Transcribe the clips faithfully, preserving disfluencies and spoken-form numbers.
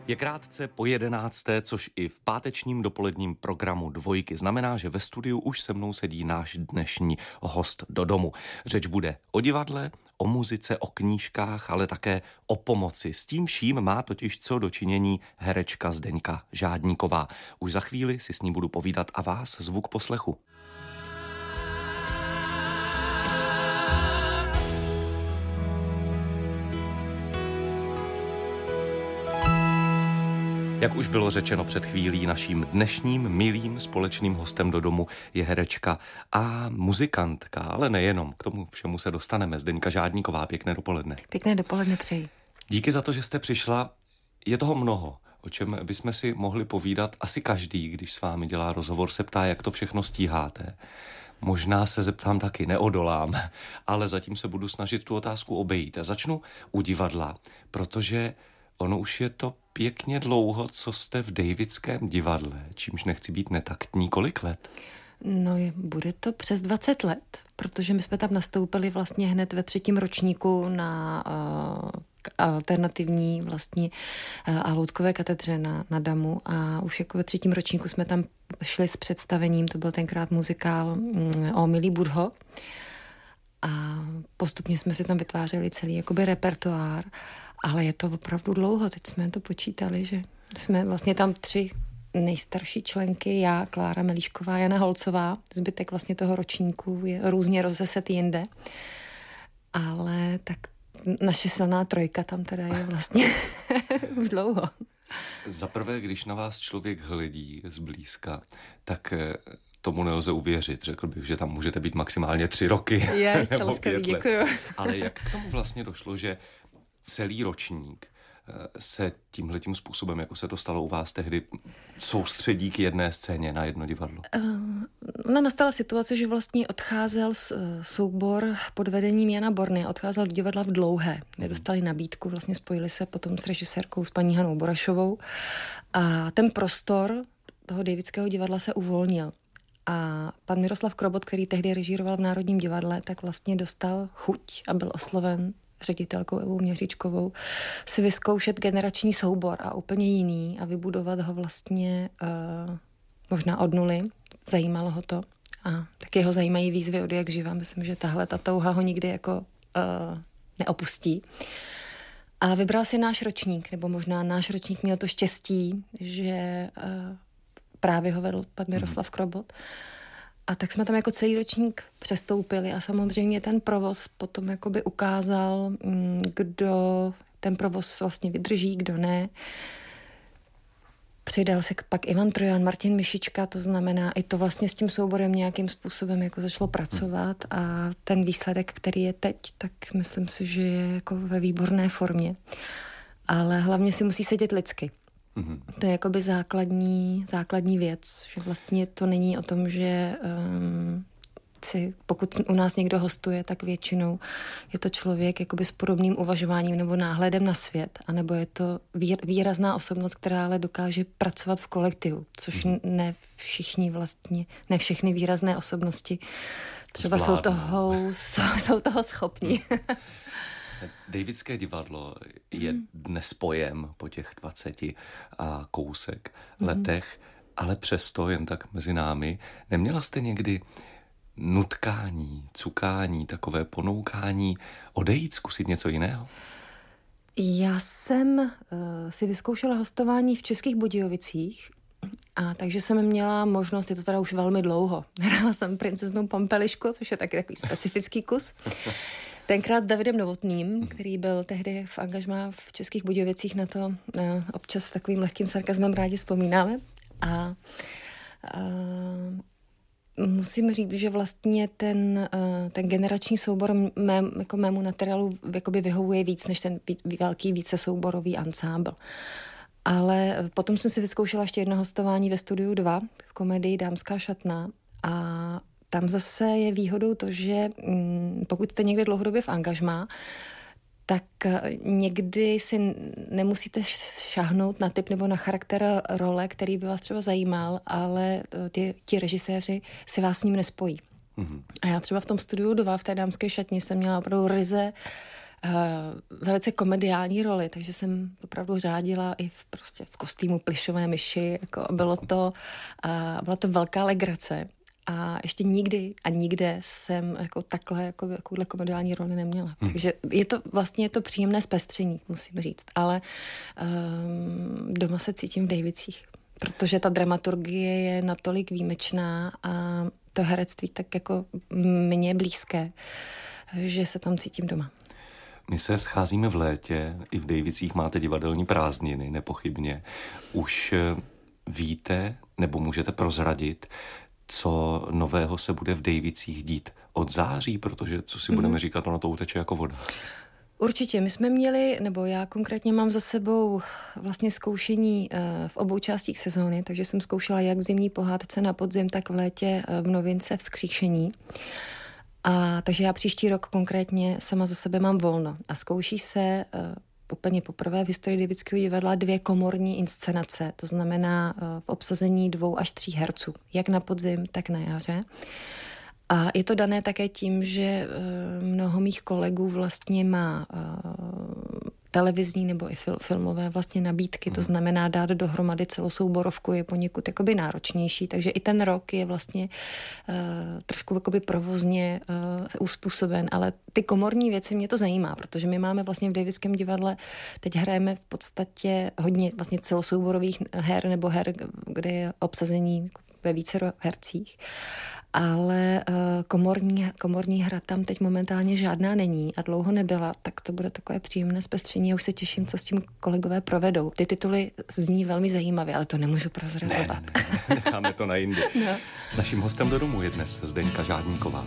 Je krátce po jedenácté, což i v pátečním dopoledním programu Dvojky znamená, že ve studiu už se mnou sedí náš dnešní host do domu. Řeč bude o divadle, o muzice, o knížkách, ale také o pomoci. S tím vším má totiž co dočinění herečka Zdeňka Žádníková. Už za chvíli si s ní budu povídat a vás zvu k poslechu. Jak už bylo řečeno před chvílí, naším dnešním milým společným hostem do domu je herečka a muzikantka, ale nejenom, k tomu všemu se dostaneme. Zdeňka Žádníková, pěkné dopoledne. Pěkné dopoledne přeji. Díky za to, že jste přišla. Je toho mnoho, o čem bychom si mohli povídat. Asi každý, když s vámi dělá rozhovor, se ptá, jak to všechno stíháte. Možná se zeptám taky, neodolám, ale zatím se budu snažit tu otázku obejít. A začnu u divadla, protože ono už je to pěkně dlouho, co jste v Davidském divadle, čímž nechci být netaktní. Kolik let? No, je, bude to přes dvacet let, protože my jsme tam nastoupili vlastně hned ve třetím ročníku na uh, alternativní vlastně uh, a loutkové katedře na, na Damu a už jako ve třetím ročníku jsme tam šli s představením, to byl tenkrát muzikál um, o Milý Budho a postupně jsme si tam vytvářeli celý jakoby repertoár. Ale je to opravdu dlouho, teď jsme to počítali, že jsme vlastně tam tři nejstarší členky, já, Klára Melíšková, Jana Holcová, zbytek vlastně toho ročníku je různě rozeset jinde. Ale tak naše silná trojka tam teda je vlastně už dlouho. Za prvé, když na vás člověk hledí zblízka, tak tomu nelze uvěřit. Řekl bych, že tam můžete být maximálně tři roky. Já jste laskavý, děkuju. Ale jak k tomu vlastně došlo, že celý ročník se tímhletím způsobem, jako se to stalo u vás tehdy, soustředí k jedné scéně na jedno divadlo? Ona nastala situace, že vlastně odcházel soubor pod vedením Jana Borny, odcházel do divadla v Dlouhé. Nedostali nabídku, vlastně spojili se potom s režisérkou, s paní Hanou Borašovou a ten prostor toho Davidského divadla se uvolnil. A pan Miroslav Krobot, který tehdy režíroval v Národním divadle, tak vlastně dostal chuť a byl osloven ředitelkou Evou Měříčkovou si vyzkoušet generační soubor a úplně jiný a vybudovat ho vlastně uh, možná od nuly. Zajímalo ho to a taky ho zajímají výzvy od jak živa. Myslím, že tahle ta touha ho nikdy jako uh, neopustí. A vybral si náš ročník, nebo možná náš ročník měl to štěstí, že uh, právě ho vedl pan Miroslav Krobot. A tak jsme tam jako celý ročník přestoupili a samozřejmě ten provoz potom jakoby ukázal, kdo ten provoz vlastně vydrží, kdo ne. Přidal se pak Ivan Trojan, Martin Myšička, to znamená, i to vlastně s tím souborem nějakým způsobem jako začalo pracovat a ten výsledek, který je teď, tak myslím si, že je jako ve výborné formě. Ale hlavně si musí sedět lidsky. Mm-hmm. To je jakoby základní, základní věc, že vlastně to není o tom, že um, si, pokud u nás někdo hostuje, tak většinou je to člověk jakoby s podobným uvažováním nebo náhledem na svět, anebo je to výr, výrazná osobnost, která ale dokáže pracovat v kolektivu, což mm-hmm. ne všichni vlastně, ne všechny výrazné osobnosti třeba jsou toho, jsou, jsou toho schopní. Davidské divadlo je dnes pojem po těch dvaceti a kousek mm. letech, ale přesto jen tak mezi námi. Neměla jste někdy nutkání, cukání, takové ponoukání odejít, zkusit něco jiného? Já jsem uh, si vyzkoušela hostování v Českých Budějovicích, a takže jsem měla možnost, je to teda už velmi dlouho, hrála jsem princeznou Pampelišku, což je taky takový specifický kus. Tenkrát s Davidem Novotným, který byl tehdy v angažmá v Českých Budějovicích, na to no, občas s takovým lehkým sarkazmem rádi vzpomínáme. A, a musím říct, že vlastně ten, ten generační soubor mé, jako mému materiálu jakoby vyhovuje víc než ten velký vícesouborový ansámbl. Ale potom jsem si vyzkoušela ještě jedno hostování ve Studiu dva v komedii Dámská šatna a tam zase je výhodou to, že pokud jste někde dlouhodobě v angažmá, tak někdy si nemusíte šáhnout na typ nebo na charakter role, který by vás třeba zajímal, ale ty, ti režiséři si vás s ním nespojí. Mm-hmm. A já třeba v tom Studiu dva v té Dámské šatně jsem měla opravdu ryze Uh, velice komediální roli, takže jsem opravdu řádila i v, prostě v kostýmu plišové myši, jako bylo to, uh, byla to velká legrace a ještě nikdy a nikde jsem jako takhle, jako takovouhle komediální roli neměla. Hmm. Takže je to vlastně je to příjemné zpestření, musím říct, ale um, doma se cítím v Davicích, protože ta dramaturgie je natolik výjimečná a to herectví tak jako mně blízké, že se tam cítím doma. My se scházíme v létě, i v Davicích máte divadelní prázdniny, nepochybně. Už víte, nebo můžete prozradit, co nového se bude v Davicích dít od září, protože co si mm-hmm. budeme říkat, ono to uteče jako voda. Určitě, my jsme měli, nebo já konkrétně mám za sebou vlastně zkoušení v obou částích sezóny, takže jsem zkoušela jak v zimní pohádce na podzim, tak v létě v novince Vzkříšení. A takže já příští rok konkrétně sama za sebe mám volno a zkouší se uh, úplně poprvé v historii Davického divadla dvě komorní inscenace, to znamená uh, v obsazení dvou až tří herců, jak na podzim, tak na jaře. A je to dané také tím, že uh, mnoho mých kolegů vlastně má uh, televizní nebo i fil- filmové vlastně nabídky, to znamená dát dohromady celou souborovku je poněkud jakoby náročnější, takže i ten rok je vlastně uh, trošku jakoby provozně uh, uspůsoben, ale ty komorní věci mě to zajímá, protože my máme vlastně v Davickém divadle, teď hrajeme v podstatě hodně vlastně celosouborových her nebo her, kde je obsazení ve vícero hercích. Ale uh, komorní, komorní hra tam teď momentálně žádná není a dlouho nebyla, tak to bude takové příjemné zpestření a už se těším, co s tím kolegové provedou. Ty tituly zní velmi zajímavě, ale to nemůžu prozrazovat. Ne, ne, ne, necháme to na jindy. No. Naším hostem do domu je dnes Zdeňka Žádníková.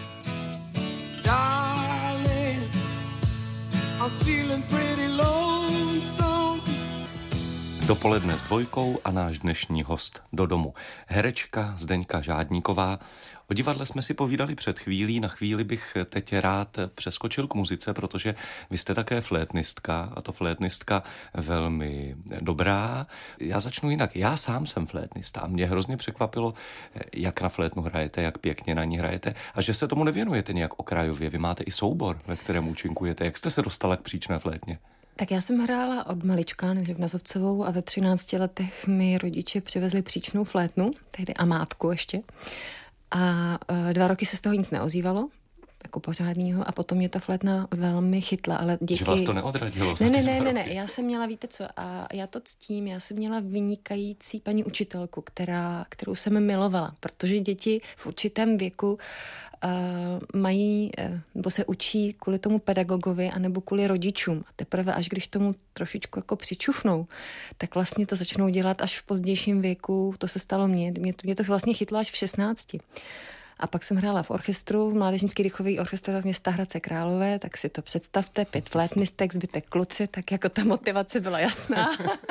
Darling, I'm feeling pretty lonesome. Dopoledne s dvojkou a náš dnešní host do domu. Herečka Zdeňka Žádníková. O divadle jsme si povídali před chvílí, na chvíli bych teď rád přeskočil k muzice, protože vy jste také flétnistka a to flétnistka velmi dobrá. Já začnu jinak. Já sám jsem flétnista a mě hrozně překvapilo, jak na flétnu hrajete, jak pěkně na ní hrajete a že se tomu nevěnujete nějak okrajově. Vy máte i soubor, ve kterém účinkujete. Jak jste se dostala k příčné flétně? Tak já jsem hrála od malička, nejdřív na Zobcovou a ve třinácti letech mi rodiče přivezli příčnou flétnu, tehdy amátku ještě. A dva roky se z toho nic neozývalo, jako pořádního, a potom mě ta flétna velmi chytla, ale díky... Že vás to neodradilo? Ne, ne, ne, ne, ne, já jsem měla, víte co, a já to ctím, já jsem měla vynikající paní učitelku, která, kterou jsem milovala, protože děti v určitém věku Uh, mají, uh, nebo se učí kvůli tomu pedagogovi anebo kvůli rodičům. A teprve až když tomu trošičku jako přičuchnou, tak vlastně to začnou dělat až v pozdějším věku. To se stalo mně. Mě to, mě to vlastně chytlo až v šestnácti. A pak jsem hrála v orchestru, v Mládežnický dechový orchestr v města Hradce Králové, tak si to představte, pět flétnistek, zbytek kluci, tak jako ta motivace byla jasná.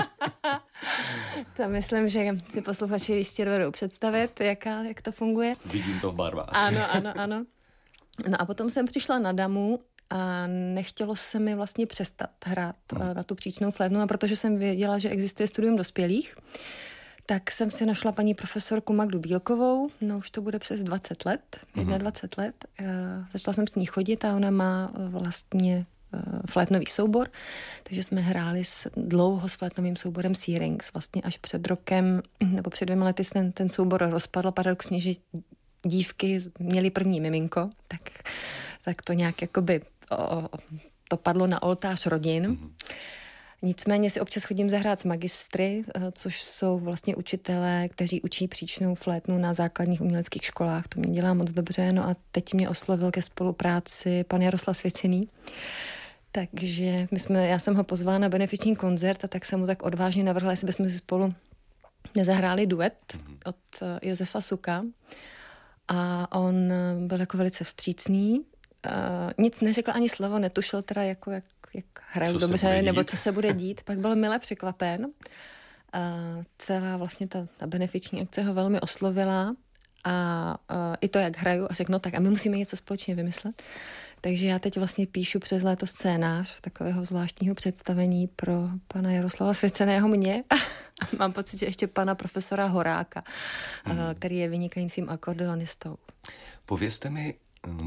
To myslím, že si posluchači jistě dovedou představit, jaká, jak to funguje. Vidím to v barvách. Ano, ano, ano. No a potom jsem přišla na damu a nechtělo se mi vlastně přestat hrát no. na tu příčnou flétnu, a protože jsem věděla, že existuje studium dospělých, tak jsem si našla paní profesorku Magdu Bílkovou, no už to bude přes dvacet let, dvacet mm-hmm. let. Uh, začala jsem s ní chodit a ona má vlastně uh, flétnový soubor, takže jsme hráli s, dlouho s flétnovým souborem Searings. Vlastně až před rokem, nebo před dvěma lety ten, ten soubor rozpadl, paradoxně, že dívky měly první miminko, tak, tak to nějak jakoby o, to padlo na oltář rodin. Mm-hmm. Nicméně si občas chodím zahrát s magistry, což jsou vlastně učitelé, kteří učí příčnou flétnu na základních uměleckých školách. To mě dělá moc dobře. No a teď mě oslovil ke spolupráci pan Jaroslav Svěcený. Takže my jsme, já jsem ho pozvala na benefiční koncert a tak jsem mu tak odvážně navrhla, jestli bychom si spolu nezahráli duet od Josefa Suka. A on byl jako velice vstřícný. Uh, nic neřekl ani slovo, netušil teda jako jak, jak hraju co dobře, nebo co se bude dít. Pak byl mile překvapen. Uh, celá vlastně ta, ta benefiční akce ho velmi oslovila a uh, i to, jak hraju, a řekl, no tak a my musíme něco společně vymyslet. Takže já teď vlastně píšu přes léto scénář takového zvláštního představení pro pana Jaroslava Svěceného mě a mám pocit, že ještě pana profesora Horáka, hmm. uh, který je vynikajícím akordeonistou. Povězte mi,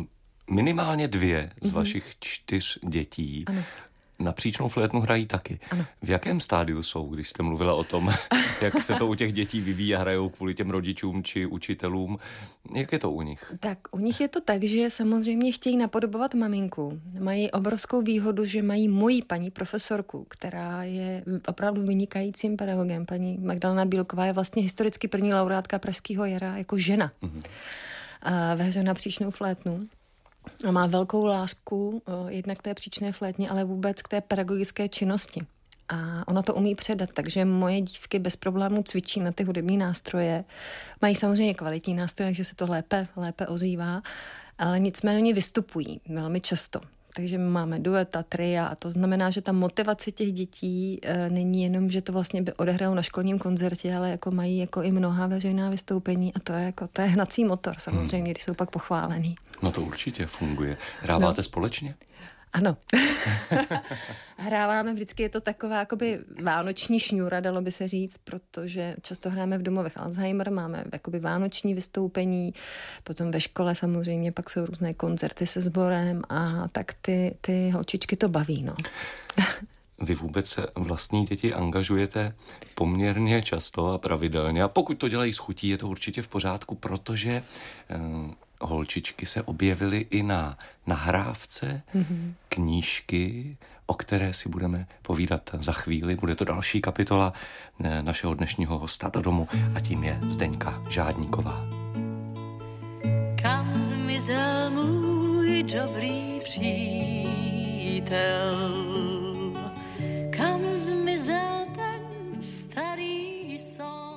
minimálně dvě z mm-hmm. vašich čtyř dětí ano. na příčnou flétnu hrají taky. Ano. V jakém stádiu jsou, když jste mluvila o tom, jak se to u těch dětí vyvíjí a hrajou kvůli těm rodičům či učitelům? Jak je to u nich? Tak u nich je to tak, že samozřejmě chtějí napodobovat maminku. Mají obrovskou výhodu, že mají moji paní profesorku, která je opravdu vynikajícím pedagogem. Paní Magdalena Bílková je vlastně historicky první laureátka Pražského jara jako žena. Mm-hmm. A ve hře na příčnou flétnu. A má velkou lásku jednak k té příčné flétně, ale vůbec k té pedagogické činnosti. A ona to umí předat, takže moje dívky bez problémů cvičí na ty hudební nástroje. Mají samozřejmě kvalitní nástroje, takže se to lépe, lépe ozývá, ale nicméně oni vystupují velmi často. Takže máme dueta, tria a to znamená, že ta motivace těch dětí e, není jenom, že to vlastně by odehralo na školním koncertě, ale jako mají jako i mnoha veřejná vystoupení a to je jako to je hnací motor samozřejmě, hmm. když jsou pak pochválený. No to určitě funguje. Hráváte no. společně? Ano. Hráváme vždycky, je to taková jakoby vánoční šňůra, dalo by se říct, protože často hráme v domovech Alzheimer, máme jakoby vánoční vystoupení, potom ve škole samozřejmě pak jsou různé koncerty se sborem a tak ty, ty holčičky to baví, no. Vy vůbec vlastní děti angažujete poměrně často a pravidelně a pokud to dělají s chutí, je to určitě v pořádku, protože um, holčičky se objevily i na nahrávce mm-hmm. knížky, o které si budeme povídat za chvíli. Bude to další kapitola našeho dnešního hosta do domu a tím je Zdeňka Žádníková. Kam zmizel můj dobrý přítel? Kam zmizel ten starý song?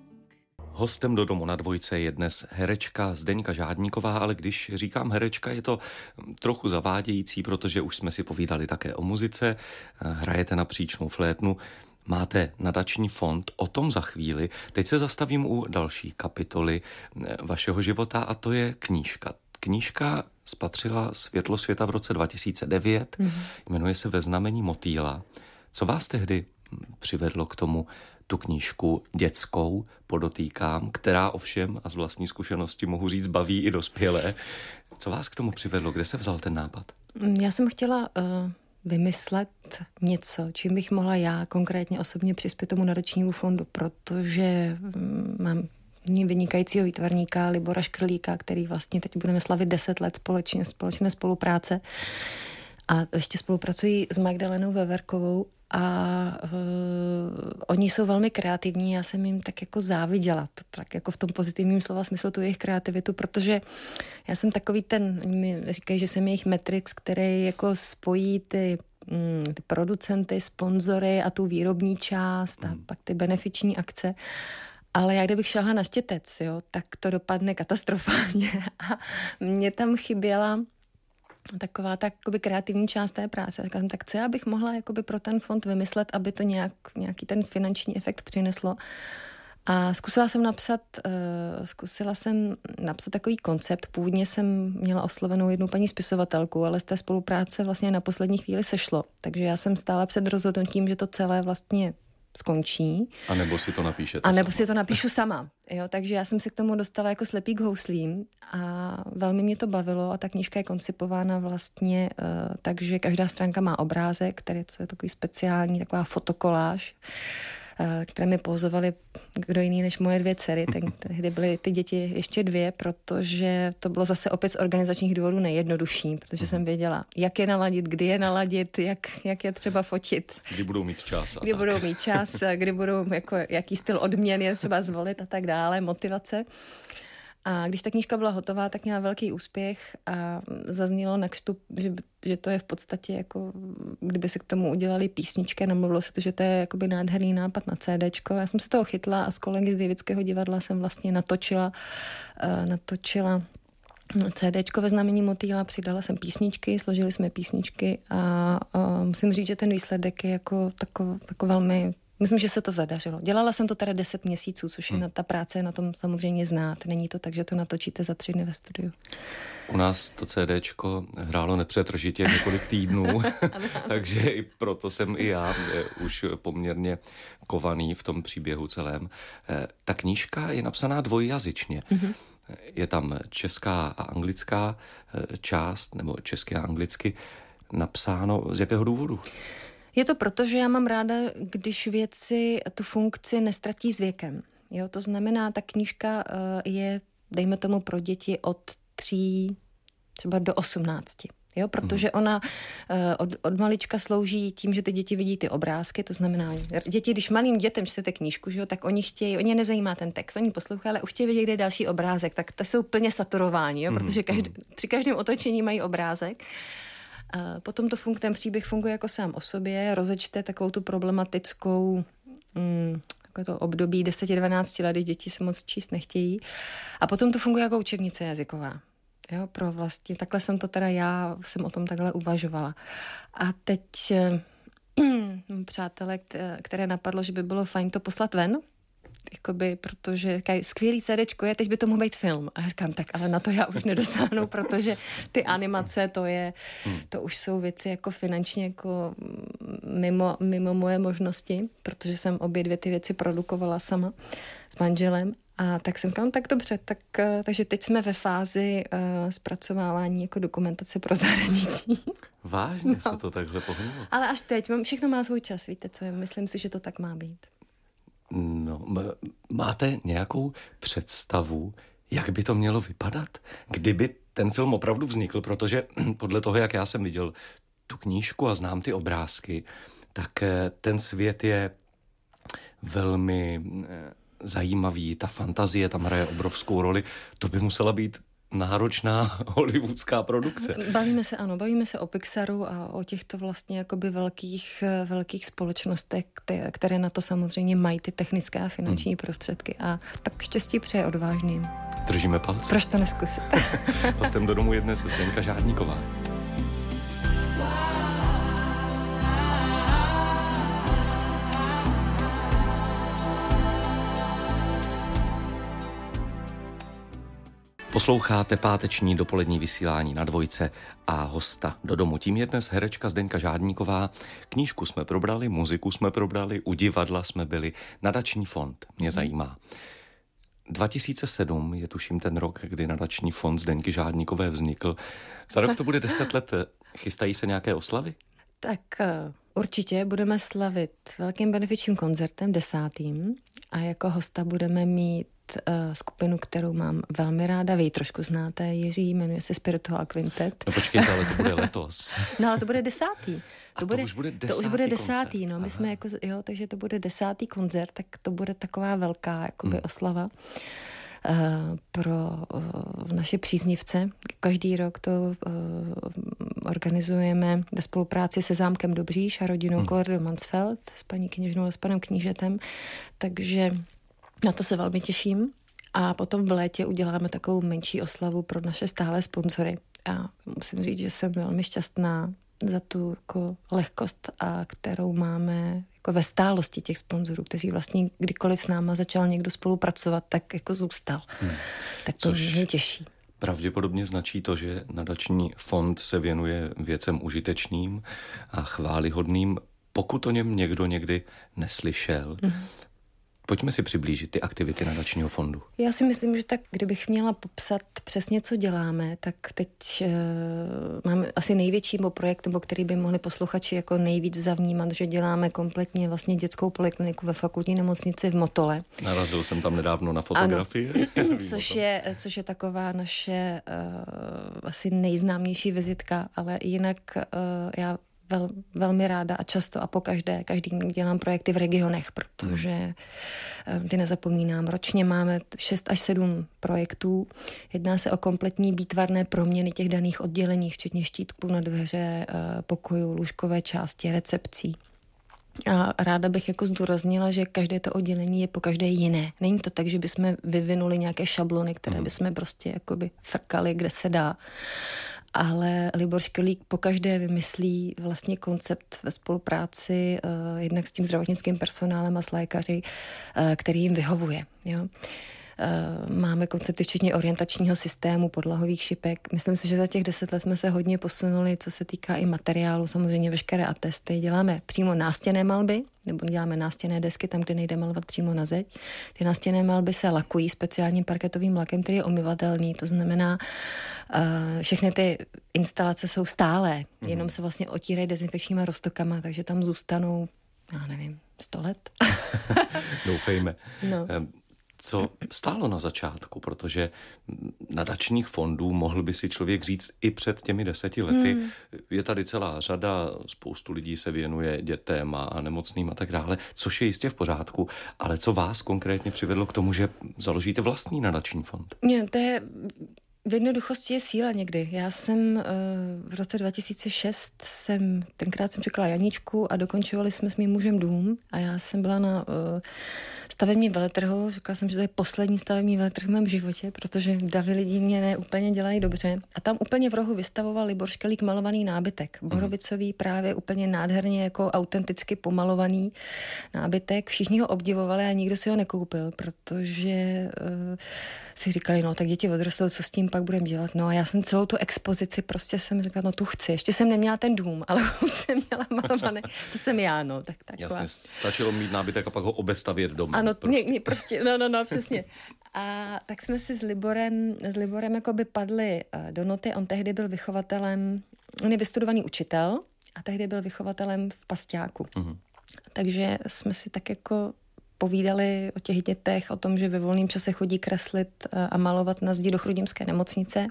Hostem do domu na dvojce je dnes herečka Zdeňka Žádníková, ale když říkám herečka, je to trochu zavádějící, protože už jsme si povídali také o muzice, hrajete na příčnou flétnu, máte nadační fond, o tom za chvíli. Teď se zastavím u další kapitoly vašeho života a to je knížka. Knížka spatřila světlo světa v roce dva tisíce devět, mm. jmenuje se Ve znamení motýla. Co vás tehdy přivedlo k tomu tu knížku dětskou, podotýkám, která ovšem, a z vlastní zkušenosti mohu říct, baví i dospělé. Co vás k tomu přivedlo? Kde se vzal ten nápad? Já jsem chtěla uh, vymyslet něco, čím bych mohla já konkrétně osobně přispět tomu nadačnímu fondu, protože um, mám vynikajícího výtvarníka Libora Škrlíka, který vlastně teď budeme slavit deset let společně, společné spolupráce. A ještě spolupracují s Magdalenou Veverkovou a uh, oni jsou velmi kreativní, já jsem jim tak jako záviděla, to tak jako v tom pozitivním slova smyslu tu jejich kreativitu, protože já jsem takový ten, oni mi říkají, že jsem jejich matrix, který jako spojí ty, mm, ty producenty, sponzory a tu výrobní část a mm. pak ty benefiční akce. Ale já kdybych šla na štětec, jo, tak to dopadne katastrofálně a mě tam chyběla taková ta jakoby kreativní část té práce. Říkala jsem, tak co já bych mohla jakoby pro ten fond vymyslet, aby to nějak, nějaký ten finanční efekt přineslo. A zkusila jsem napsat, uh, zkusila jsem napsat takový koncept. Původně jsem měla oslovenou jednu paní spisovatelku, ale z té spolupráce vlastně na poslední chvíli sešlo. Takže já jsem stála před rozhodnutím, že to celé vlastně skončí. A nebo si to napíšete A nebo sama. si to napíšu sama. Jo, takže já jsem se k tomu dostala jako slepý k houslím a velmi mě to bavilo a ta knížka je koncipována vlastně uh, tak, že každá stránka má obrázek, který to je takový speciální, taková fotokoláž, uh, které mi pozovali kdo jiný než moje dvě dcery. Tehdy byly ty děti ještě dvě, protože to bylo zase opět z organizačních důvodů nejjednodušší, protože jsem věděla, jak je naladit, kdy je naladit, jak, jak je třeba fotit. Kdy budou mít čas. Kdy tak. budou mít čas, kdy budou, jako, jaký styl odměn je třeba zvolit a tak dále, motivace. A když ta knížka byla hotová, tak měla velký úspěch a zaznělo na křtu, že, že to je v podstatě jako, kdyby se k tomu udělali písničky, namluvilo se to, že to je jakoby nádherný nápad na CDčko. Já jsem se toho chytla a s kolegy z Davidského divadla jsem vlastně natočila, uh, natočila CDčko Ve znamení motýla, přidala jsem písničky, složili jsme písničky a uh, musím říct, že ten výsledek je jako, tako, jako velmi... Myslím, že se to zadařilo. Dělala jsem to teda deset měsíců, což je na, ta práce na tom samozřejmě znát. Není to tak, že to natočíte za tři dny ve studiu. U nás to CDčko hrálo nepřetržitě několik týdnů, takže i proto jsem i já už poměrně kovaný v tom příběhu celém. Ta knížka je napsaná dvojjazyčně. Mm-hmm. Je tam česká a anglická část, nebo česky a anglicky napsáno. Z jakého důvodu? Je to proto, že já mám ráda, když věci tu funkci nestratí s věkem. Jo, to znamená, ta knížka je, dejme tomu, pro děti od tří třeba do osmnácti. Jo, protože ona od, od malička slouží tím, že ty děti vidí ty obrázky, to znamená, děti, když malým dětem čtete knížku, že jo, tak oni chtějí, oni nezajímá ten text, oni poslouchají, ale už chtějí vidět, kde je další obrázek, tak to jsou plně saturováni, jo, protože každý, při každém otočení mají obrázek. A potom to fun, ten příběh funguje jako sám o sobě, rozečte takovou tu problematickou mm, jako to období deset dvanáct let, když děti se moc číst nechtějí. A potom to funguje jako učebnice jazyková. Jo, pro vlastně, takhle jsem to teda, já jsem o tom takhle uvažovala. A teď přátelé, které napadlo, že by bylo fajn to poslat ven, jakoby, protože skvělý CDčko je, teď by to mohl být film. A já říkám, tak ale na to já už nedosáhnu, protože ty animace, to je, to už jsou věci jako finančně jako mimo, mimo moje možnosti, protože jsem obě dvě ty věci produkovala sama s manželem. A tak jsem říkala, no, tak dobře, tak, takže teď jsme ve fázi uh, zpracovávání jako dokumentace pro zahraničí. Vážně no. se to takhle pohnulo? Ale až teď, všechno má svůj čas, víte co, myslím si, že to tak má být. No, máte nějakou představu, jak by to mělo vypadat, kdyby ten film opravdu vznikl, protože podle toho, jak já jsem viděl tu knížku a znám ty obrázky, tak ten svět je velmi zajímavý, ta fantazie tam hraje obrovskou roli, to by musela být náročná hollywoodská produkce. Bavíme se, ano, bavíme se o Pixaru a o těchto vlastně jakoby velkých, velkých společnostech, které na to samozřejmě mají ty technické a finanční hmm. prostředky a tak štěstí přeje odvážným. Držíme palce. Proč to neskusit? Hostem Do domu je dnes Zdenka Žádníková. Posloucháte páteční dopolední vysílání na Dvojce a hosta Do domu. Tím je dnes herečka Zdenka Žádníková. Knížku jsme probrali, muziku jsme probrali, u divadla jsme byli. Nadační fond mě zajímá. dva tisíce sedm je tuším ten rok, kdy nadační fond Zdenky Žádníkové vznikl. Za rok to bude deset let. Chystají se nějaké oslavy? Tak určitě budeme slavit velkým benefičním koncertem, desátým. A jako hosta budeme mít skupinu, kterou mám velmi ráda. Vy ji trošku znáte, Jiří, jmenuje se Spiritual Quintet. No počkejte, ale to bude letos. No ale to bude desátý. To, to bude, už bude desátý To už bude desátý, koncert. no. My Aha. jsme jako, jo, takže to bude desátý koncert, tak to bude taková velká jakoby hmm. oslava uh, pro uh, naše příznivce. Každý rok to uh, organizujeme ve spolupráci se Zámkem Dobříš a rodinou hmm. Kolder Mansfeld s paní kněžnou a s panem knížetem. Takže na to se velmi těším. A potom v létě uděláme takovou menší oslavu pro naše stále sponzory. A musím říct, že jsem velmi šťastná za tu jako lehkost, a kterou máme jako ve stálosti těch sponzorů, kteří vlastně kdykoliv s náma začal někdo spolupracovat, tak jako zůstal. Hmm. Tak to Což mě těší. Pravděpodobně značí to, že nadační fond se věnuje věcem užitečným a chvályhodným, pokud o něm někdo někdy neslyšel. Hmm. Pojďme si přiblížit ty aktivity nadačního fondu. Já si myslím, že tak, kdybych měla popsat přesně, co děláme, tak teď uh, máme asi největší projekt, nebo který by mohli posluchači jako nejvíc zavnímat, že děláme kompletně vlastně dětskou polikliniku ve fakultní nemocnici v Motole. Narazil jsem tam nedávno na fotografii. což, je, což je taková naše uh, asi nejznámější vizitka, ale jinak uh, já Vel, velmi ráda a často a pokaždé, každý dělám projekty v regionech, protože hmm. ty nezapomínám. Ročně máme šest až sedm projektů. Jedná se o kompletní výtvarné proměny těch daných oddělení, včetně štítků na dveře, pokojů, lůžkové části, recepcí. A ráda bych jako zdůraznila, že každé to oddělení je po každé jiné. Není to tak, že bychom vyvinuli nějaké šablony, které hmm. bychom prostě jakoby frkali, kde se dá. Ale Libor Škrlík pokaždé vymyslí vlastně koncept ve spolupráci uh, jednak s tím zdravotnickým personálem a s lékaři, uh, který jim vyhovuje. Jo? Máme koncepty včetně orientačního systému, podlahových šipek. Myslím si, že za těch deset let jsme se hodně posunuli, co se týká i materiálu, samozřejmě veškeré atesty. Děláme přímo nástěnné malby, nebo děláme nástěnné desky tam, kde nejde malovat přímo na zeď. Ty nástěnné malby se lakují speciálním parketovým lakem, který je omyvatelný, to znamená, všechny ty instalace jsou stálé, mm. jenom se vlastně otírají dezinfekčníma roztokama, takže tam zůstanou, já nevím, sto let. Doufejme. No. Co stálo na začátku, protože nadačních fondů mohl by si člověk říct i před těmi deseti lety. Hmm. Je tady celá řada, spoustu lidí se věnuje dětem a nemocným a tak dále, což je jistě v pořádku, ale co vás konkrétně přivedlo k tomu, že založíte vlastní nadační fond? Ne, to je... V jednoduchosti je síla někdy. Já jsem uh, v roce dva tisíce šest, jsem, tenkrát jsem čekala Janičku a dokončovali jsme s mým mužem dům a já jsem byla na uh, stavebním veletrhu. Řekla jsem, že to je poslední stavební veletrh v mém životě, protože davy lidí mě ne úplně dělají dobře. A tam úplně v rohu vystavoval Libor Škelík malovaný nábytek. Borovicový, právě úplně nádherně jako autenticky pomalovaný nábytek. Všichni ho obdivovali a nikdo si ho nekoupil, protože uh, si říkali, no tak děti odrostou, co s tím pak budeme dělat. No a já jsem celou tu expozici prostě jsem řekla, no tu chci. Ještě jsem neměla ten dům, ale už jsem měla malované. To jsem já, no. Tak taková. Jasně, stačilo mít nábytek a pak ho obestavět doma. Ano, prostě. Mě, mě prostě, no, no, no, přesně. A tak jsme si s Liborem, s Liborem jakoby padli do noty. On tehdy byl vychovatelem, on je vystudovaný učitel a tehdy byl vychovatelem v Pasťáku. Uh-huh. Takže jsme si tak jako povídali o těch dětech, o tom, že ve volném čase chodí kreslit a malovat na zdi do chrudimské nemocnice.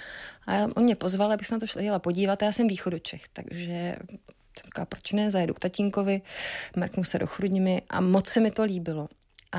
A on mě pozval, abych se na to šla jela podívat a já jsem východočech, takže jsem říkala, proč ne, zajedu k tatínkovi, mrknu se do Chrudimi a moc se mi to líbilo. A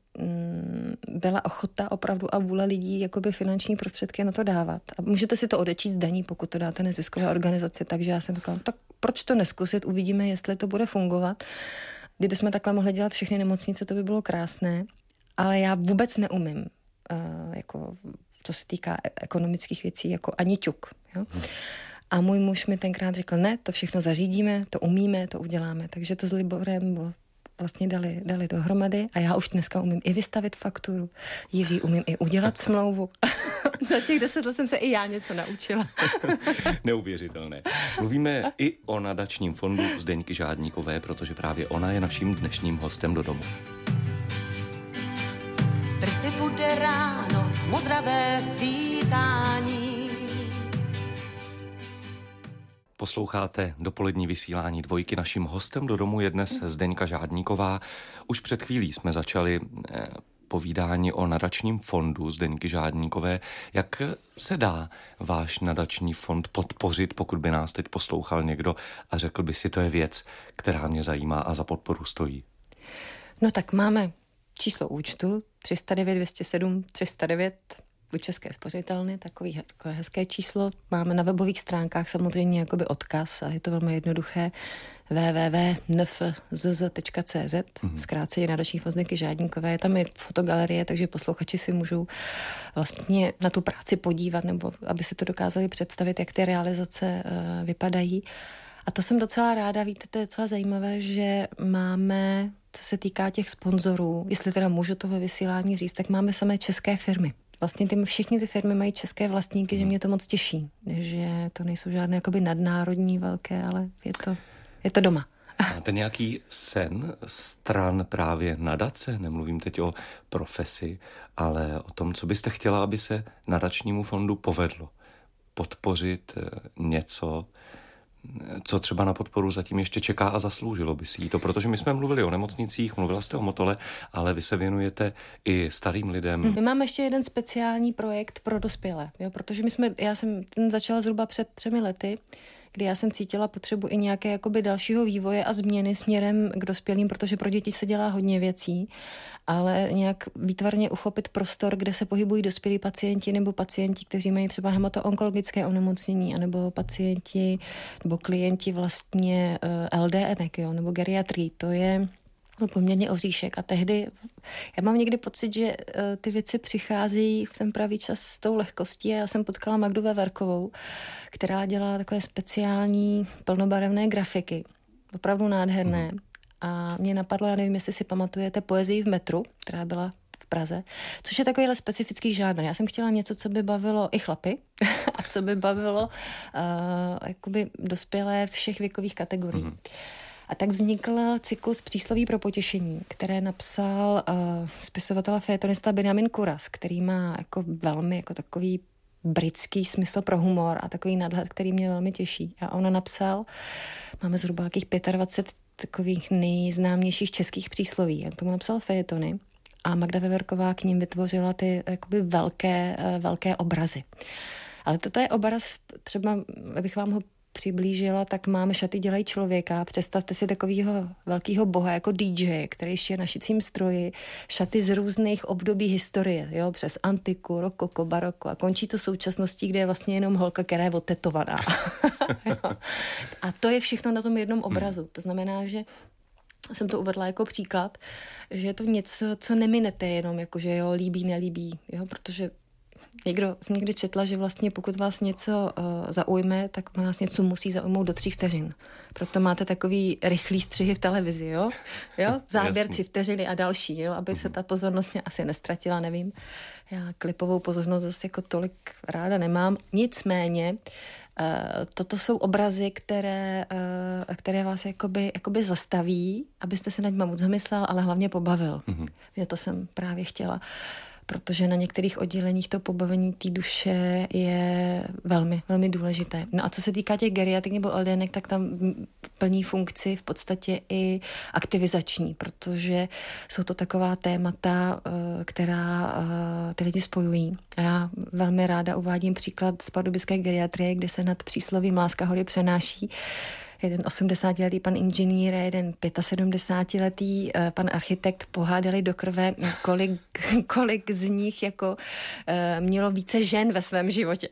mm, byla ochota opravdu a vůle lidí jakoby finanční prostředky na to dávat. A můžete si to odečít z daní, pokud to dáte neziskové organizaci, takže já jsem říkala, tak proč to neskusit, uvidíme, jestli to bude fungovat. Kdybychom takhle mohli dělat všechny nemocnice, to by bylo krásné, ale já vůbec neumím, uh, jako, co se týká ekonomických věcí, jako ani ťuk. Jo? Hmm. A můj muž mi tenkrát řekl, ne, to všechno zařídíme, to umíme, to uděláme. Takže to s Liborem vlastně dali, dali dohromady a já už dneska umím i vystavit fakturu. Jiří, umím i udělat smlouvu. Za těch deset let jsem se i já něco naučila. Neuvěřitelné. Mluvíme i o nadačním fondu Zdeňky Žádníkové, protože právě ona je naším dnešním hostem do domu. Brzy bude ráno, modravé svítání. Posloucháte dopolední vysílání Dvojky. Naším hostem do domu je dnes Zdeňka Žádníková. Už před chvílí jsme začali povídání o nadačním fondu Zdeňky Žádníkové. Jak se dá váš nadační fond podpořit, pokud by nás teď poslouchal někdo a řekl by si, to je věc, která mě zajímá a za podporu stojí? No tak máme číslo účtu tři sta devět dvě stě sedm tři sta devět u České spořitelny, takový, takové hezké číslo. Máme na webových stránkách samozřejmě jakoby odkaz a je to velmi jednoduché w w w tečka n f z z tečka c z, mm-hmm. zkráceně nadační fond Zdeňky Žádníkové. Tam je fotogalerie, takže posluchači si můžou vlastně na tu práci podívat, nebo aby si to dokázali představit, jak ty realizace uh, vypadají. A to jsem docela ráda, víte, to je docela zajímavé, že máme, co se týká těch sponzorů, jestli teda můžu to ve vysílání říct, tak máme samé české firmy. Vlastně ty, všichni ty firmy mají české vlastníky, že mě to moc těší, že to nejsou žádné jakoby nadnárodní velké, ale je to, je to doma. Máte nějaký sen stran právě nadace? Nemluvím teď o profesi, ale o tom, co byste chtěla, aby se nadačnímu fondu povedlo. Podpořit něco, co třeba na podporu zatím ještě čeká a zasloužilo by si jí to, protože my jsme mluvili o nemocnicích, mluvila jste o Motole, ale vy se věnujete i starým lidem. My máme ještě jeden speciální projekt pro dospělé, jo, protože my jsme, já jsem ten začala zhruba před třemi lety, kdy já jsem cítila potřebu i nějaké jakoby dalšího vývoje a změny směrem k dospělým, protože pro děti se dělá hodně věcí, ale nějak výtvarně uchopit prostor, kde se pohybují dospělí pacienti nebo pacienti, kteří mají třeba hematoonkologické onemocnění, anebo pacienti nebo klienti vlastně L D N, jo, nebo geriatrii. To je poměrně oříšek a tehdy já mám někdy pocit, že uh, ty věci přicházejí v ten pravý čas s tou lehkostí a já jsem potkala Magdu Veverkovou, která dělá takové speciální plnobarevné grafiky, opravdu nádherné. Mm. A mě napadlo, já nevím, jestli si pamatujete poezii v metru, která byla Praze, což je takovýhle specifický žánr. Já jsem chtěla něco, co by bavilo i chlapy a co by bavilo uh, jakoby dospělé všech věkových kategorií. Mm-hmm. A tak vznikl cyklus Přísloví pro potěšení, které napsal uh, spisovatel a fejetonista Benjamin Kuras, který má jako velmi jako takový britský smysl pro humor a takový nadhled, který mě velmi těší. A on napsal, máme zhruba jakých dvacet pět takových nejznámějších českých přísloví. On tomu napsal fejetony a Magda Veverková k ním vytvořila ty jakoby velké, velké obrazy. Ale toto je obraz, třeba abych vám ho přiblížila, tak máme Šaty dělají člověka. Představte si takového velkého boha jako dý džej, který ještě na šicím stroji, šaty z různých období historie, jo, přes antiku, rokoko, baroko a končí to současností, kde je vlastně jenom holka, která je otetovaná. A to je všechno na tom jednom obrazu. To znamená, že jsem to uvedla jako příklad, že je to něco, co neminete jenom, jakože jo, líbí, nelíbí, jo, protože Někdo, jsem někdy četla, že vlastně pokud vás něco uh, zaujme, tak vás něco musí zaujmout do tří vteřin. Proto máte takový rychlý střihy v televizi, jo? jo? Záběr tři vteřiny a další, jo? Aby se ta pozornost asi nestratila, nevím. Já klipovou pozornost zase jako tolik ráda nemám. Nicméně, uh, toto jsou obrazy, které, uh, které vás jakoby, jakoby zastaví, abyste se nad tím moc zamyslel, ale hlavně pobavil. Mm-hmm. Že to jsem právě chtěla. Protože na některých odděleních to pobavení té duše je velmi, velmi důležité. No a co se týká těch geriatrik nebo el dé enek, tak tam plní funkci v podstatě i aktivizační, protože jsou to taková témata, která ty lidi spojují. A já velmi ráda uvádím příklad z pardubické geriatrie, kde se nad příslovím Láska hory přenáší jeden osmdesátiletý pan inženýr, jeden sedmdesátiletý pan architekt pohádali do krve, kolik, kolik z nich jako mělo více žen ve svém životě.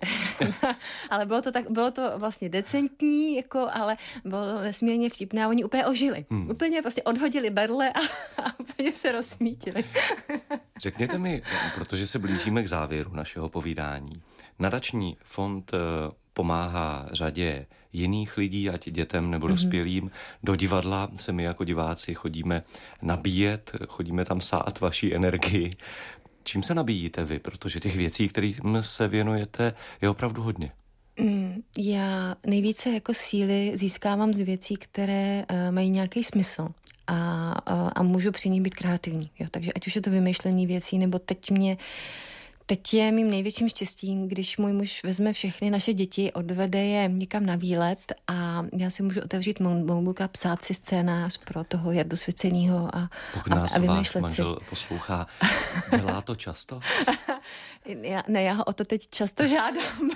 Ale bylo to, tak, bylo to vlastně decentní, jako, ale bylo to nesmírně vtipné a oni úplně ožili. Hmm. Úplně prostě odhodili berle a, a úplně se rozsmítili. Řekněte mi, protože se blížíme k závěru našeho povídání, nadační fond pomáhá řadě jiných lidí, ať dětem nebo dospělým. Mm-hmm. Do divadla se my jako diváci chodíme nabíjet, chodíme tam sát vaší energii. Čím se nabíjíte vy? Protože těch věcí, kterým se věnujete, je opravdu hodně. Mm, já nejvíce jako síly získávám z věcí, které uh, mají nějaký smysl. A, a, a můžu při ní být kreativní. Jo? Takže ať už je to vymýšlení věcí, nebo teď mě Teď je mým největším štěstím, když můj muž vezme všechny naše děti, odvede je někam na výlet a já si můžu otevřít notebook a psát si scénář pro toho Jardu Svěcenýho a, Pokud nás a, a váš manžel si. Poslouchá, dělá to často? já, ne, já ho o to teď často žádám.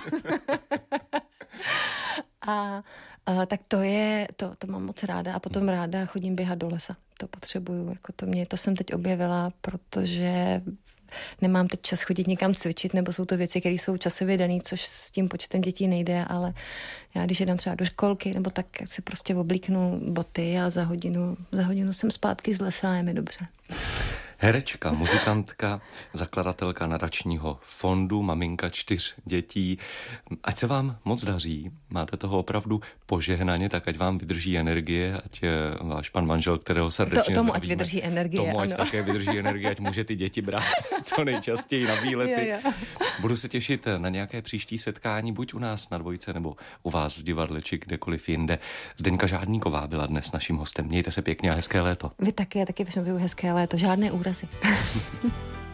a, a tak to je, to, to mám moc ráda a potom ráda chodím běhat do lesa. To potřebuju, jako to mě, to jsem teď objevila, protože nemám teď čas chodit někam cvičit, nebo jsou to věci, které jsou časově dané, což s tím počtem dětí nejde, ale já když jedám třeba do školky, nebo tak si prostě oblíknu boty a za hodinu, za hodinu jsem zpátky z lesa a je mi dobře. Herečka, muzikantka, zakladatelka nadačního fondu, maminka čtyř dětí. Ať se vám moc daří, máte toho opravdu požehnaně, tak ať vám vydrží energie, ať váš pan manžel, kterého srdečně to, Tomu zdravíme, ať vydrží energie, Tomu ať ano. také vydrží energie, ať může ty děti brát co nejčastěji na výlety. Jo, jo. Budu se těšit na nějaké příští setkání, buď u nás na Dvojce, nebo u vás v divadle, či kdekoliv jinde. Zdeňka Žádníková byla dnes naším hostem. Mějte se pěkně a hezké léto. Vy taky, já taky přeju hezké léto, žádné úrazy.